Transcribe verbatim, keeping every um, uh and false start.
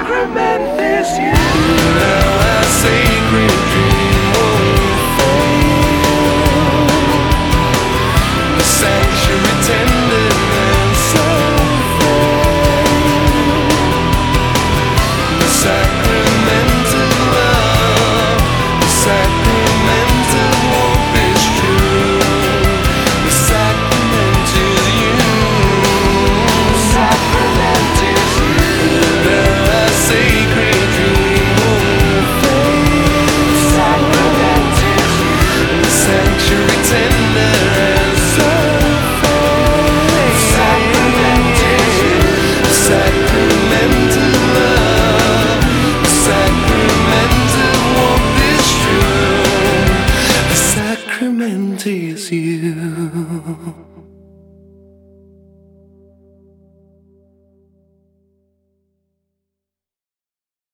sacrament is you. Now a sacred dream won't fail. The sanctuary tenderness unfold. The sacramental love, the sacramental hope is true. The sacrament is you. The sacrament is you. Now a sacred dream won't fade. The sacrament is you. The sanctuary tender as unfold. The sacrament is you. The sacramental love, the sacramental warmth is true. The sacrament is you.